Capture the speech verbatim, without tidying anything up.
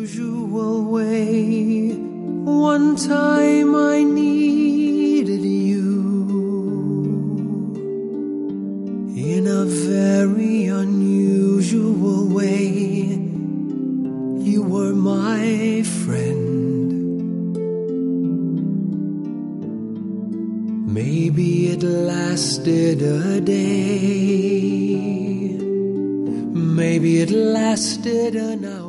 unusual way. One time I needed you in a very unusual way. You were my friend. Maybe it lasted a day, maybe it lasted an hour.